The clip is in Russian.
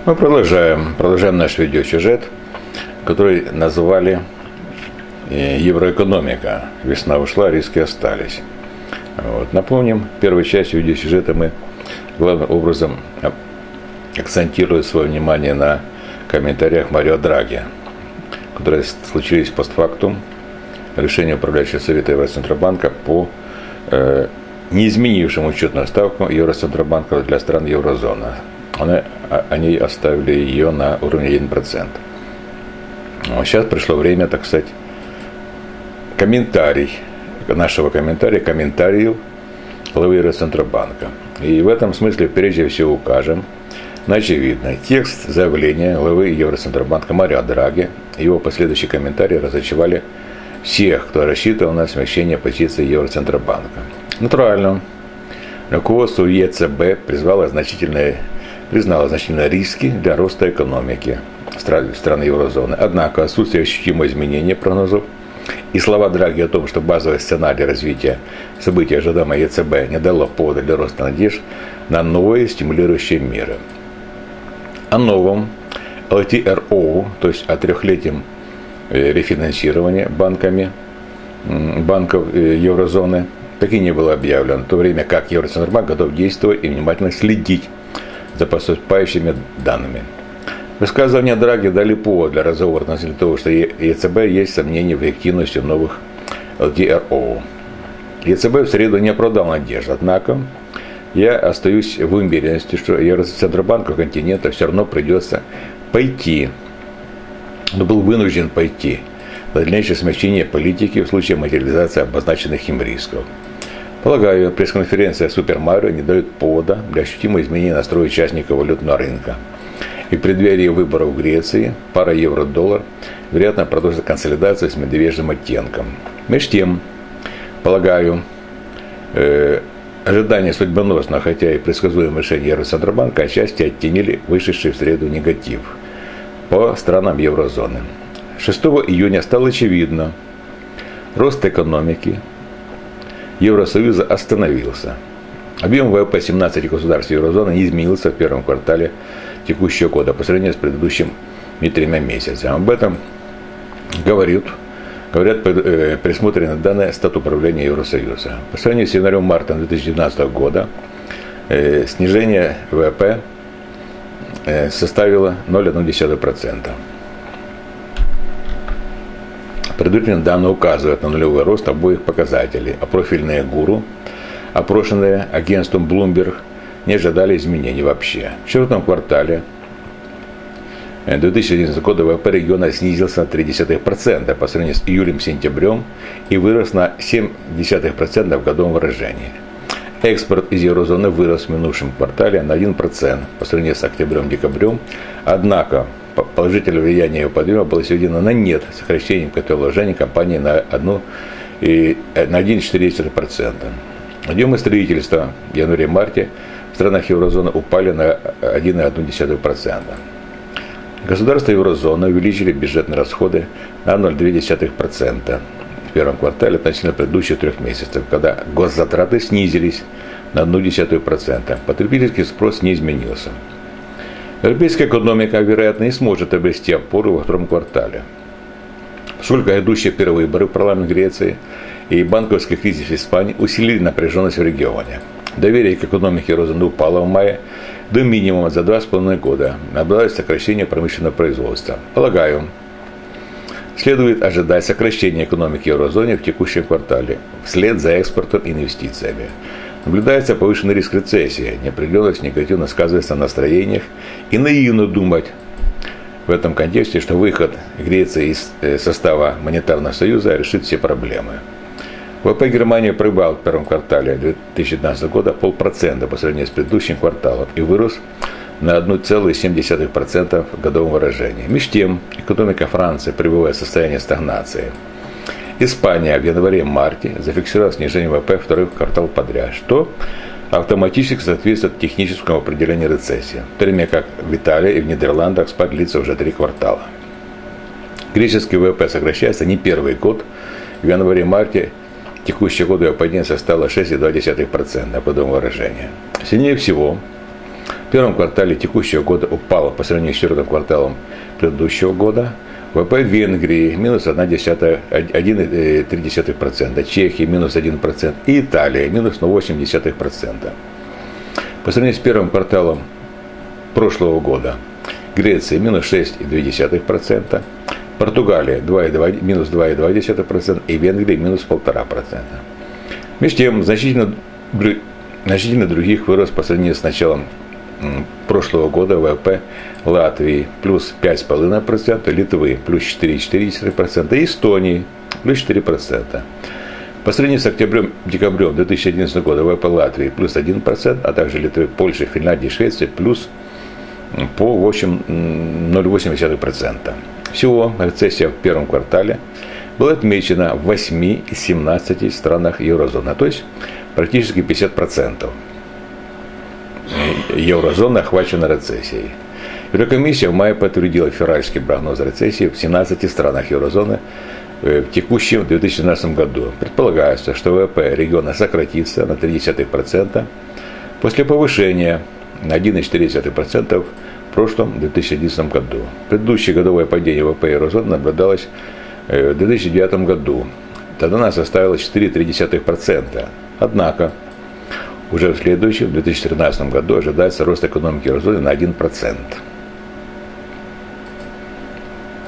Мы продолжаем наш видеосюжет, который назвали «Евроэкономика. Весна ушла, риски остались». Вот. Напомним, в первой части видеосюжета мы главным образом акцентируем свое внимание на комментариях Марио Драги, которые случились постфактум решения управляющего совета Евроцентробанка по неизменившим учетную ставку Евроцентробанка для стран еврозоны. Они оставили ее на уровне 1%. Сейчас пришло время, так сказать, комментариев главы Евроцентробанка. И в этом смысле прежде всего укажем на очевидное. Текст заявления главы Евроцентробанка Марио Драги и его последующие комментарии разочаровали всех, кто рассчитывал на смягчение позиции Евроцентробанка. Натурально, руководство ЕЦБ признало значительные риски для роста экономики стран еврозоны. Однако отсутствие ощутимого изменения прогнозов и слова Драги о том, что базовый сценарий развития событий, ожидаемого ЕЦБ, не дало повода для роста надежд на новые стимулирующие меры. О новом LTRO, то есть о трехлетнем рефинансировании банков еврозоны, так и не было объявлено, в то время как Евроцентробанк готов действовать и внимательно следить за поступающими данными. Высказывания Драги дали повод для разговора относительно того, что ЕЦБ есть сомнения в эффективности новых LTRO. ЕЦБ в среду не оправдал надежд, однако я остаюсь в уверенности, что Евроцентробанку континента все равно придется пойти, но был вынужден пойти на дальнейшее смягчение политики в случае материализации обозначенных им рисков. Полагаю, пресс-конференция Супер Марио не дает повода для ощутимого изменения настроя участников валютного рынка. И в преддверии выборов в Греции пара евро-доллар вероятно продолжит консолидацию с медвежьим оттенком. Между тем, полагаю, ожидания судьбоносного, хотя и предсказуемого решения Евроцентробанка отчасти оттенили вышедший в среду негатив по странам еврозоны. 6 июня стало очевидно, рост экономики Евросоюза остановился. Объем ВВП 17 государств еврозоны не изменился в первом квартале текущего года по сравнению с предыдущими 3 месяцами. Об этом говорят присмотренные данные статуправления Евросоюза. По сравнению с январем-мартом 2019 года снижение ВВП составило 0,1%. Предварительные данные указывают на нулевой рост обоих показателей, а профильные гуру, опрошенные агентством Bloomberg, не ожидали изменений вообще. В четвертом квартале 2011 года ВВП региона снизился на 0,3% по сравнению с июлем-сентябрем и вырос на 0,7% в годовом выражении. Экспорт из еврозоны вырос в минувшем квартале на 1% по сравнению с октябрем-декабрем, однако положительное влияние его подъема было сведено на нет сокращением капиталовложений компании на 1,4%. Объемы строительства в январе-марте в странах еврозоны упали на 1,1%. Государства еврозоны увеличили бюджетные расходы на 0,2% в первом квартале относительно предыдущих 3 месяцев, когда госзатраты снизились на 0,1%. Потребительский спрос не изменился. Европейская экономика, вероятно, не сможет обрести опору во втором квартале, поскольку идущие перевыборы в парламент Греции и банковский кризис в Испании усилили напряженность в регионе. Доверие к экономике еврозоны упало в мае до минимума за 2,5 года, наблюдалось сокращение промышленного производства. Полагаю, следует ожидать сокращения экономики еврозоны в текущем квартале вслед за экспортом и инвестициями. Наблюдается повышенный риск рецессии, неопределенность негативно сказывается на настроениях, и наивно думать в этом контексте, что выход Греции из состава монетарного союза решит все проблемы. ВВП Германии прибавил в первом квартале 2019 года 0,5% по сравнению с предыдущим кварталом и вырос на 1,7% в годовом выражении. Между тем, экономика Франции пребывает в состоянии стагнации. Испания в январе-марте зафиксировала снижение ВВП второй квартал подряд, что автоматически соответствует техническому определению рецессии, в то время как в Италии и в Нидерландах спад длится уже 3 квартала. Греческий ВВП сокращается не первый год. В январе-марте текущего года его падение составило 6,2% по годовому выражению. Сильнее всего в первом квартале текущего года упала по сравнению с четвертым кварталом предыдущего года. ВВП Венгрии минус 1,3%, Чехии минус 1% и Италия минус 0,8%. По сравнению с первым кварталом прошлого года Греция минус 6,2%, Португалия минус 2,2% и Венгрия минус 1,5%. Между тем, значительно других вырос по сравнению с началом прошлого года ВВП Латвии плюс 5,5%, Литвы плюс 4,4% и Эстонии плюс 4%. По сравнению с октябрем-декабрем 2011 года ВВП Латвии плюс 1%, а также Литвы, Польши, Финляндии и Швеции плюс по 0,8%. Всего рецессия в первом квартале была отмечена в 8 из 17 странах еврозоны, то есть практически 50%. Еврозона охвачена рецессией. Еврокомиссия в мае подтвердила февральский прогноз рецессии в 17 странах еврозоны в текущем 2017 году. Предполагается, что ВВП региона сократится на 0,3% после повышения на 1,4% в прошлом 2011 году. Предыдущее годовое падение ВВП еврозоны наблюдалось в 2009 году. Тогда она составила 4,3%. Однако уже в следующем, в 2013 году, ожидается рост экономики еврозоны на 1%.